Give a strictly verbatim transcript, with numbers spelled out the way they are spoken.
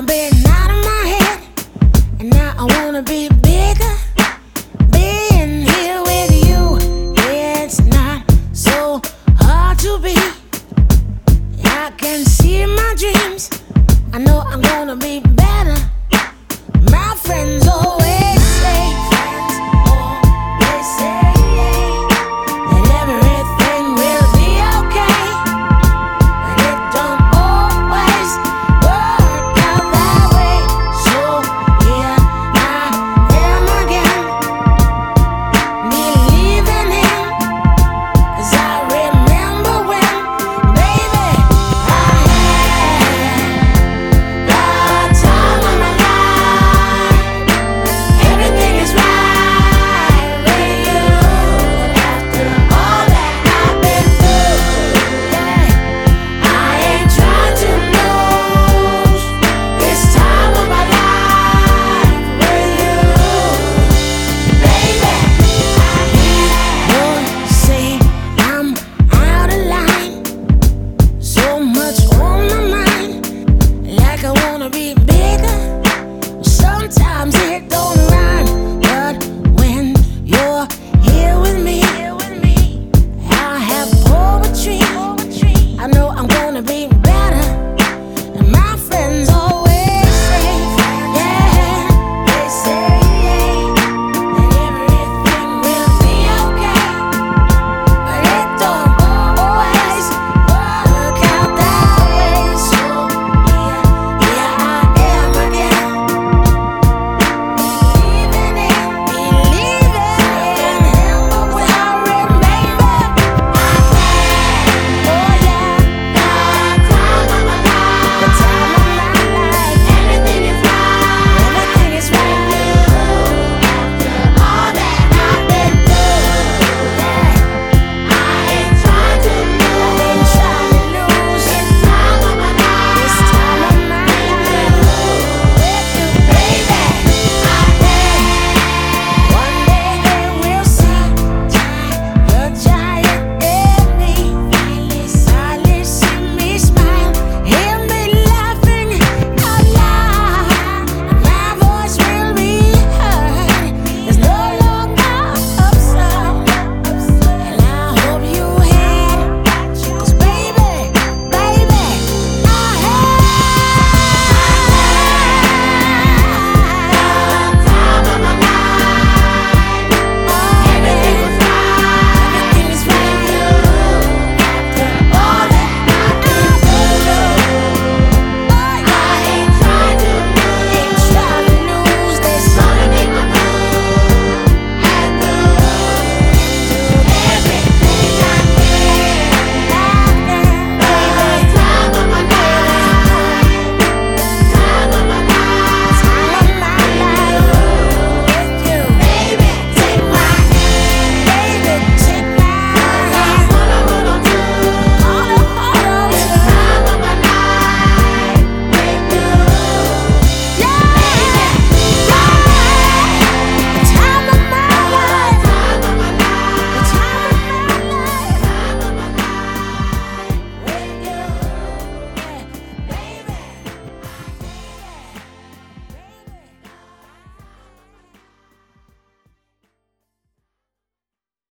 I've been out of my head, and now I wanna be bigger. Being here with you, yeah, it's not so hard to be. I can see my dreams, I know I'm gonna be better. My friends always say, friends always say that everything will be okay, but it don't always work out that way. So here I am again, believing in, 'cause I remember when, baby, I had the time of my life. Everything is right with you after all that I've been through. Yeah, I ain't trying to lose this time of my life with you, baby. Lord, say I'm out of line, so much on my mind, like I wanna be bigger. Sometimes it don't